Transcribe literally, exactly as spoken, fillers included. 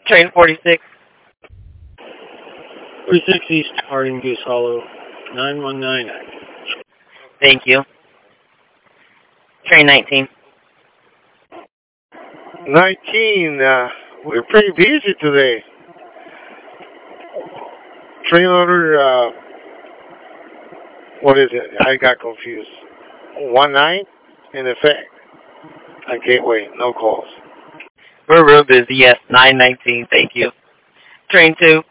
Train forty-six. forty-six East Harding Goose Hollow, nine one nine. Thank you. Train nineteen. nineteen, uh, we're pretty busy today. Train order, uh, what is it? I got confused. one nine, in effect. At Gateway, no calls. We're real busy, yes, nine nineteen, thank you. Train two.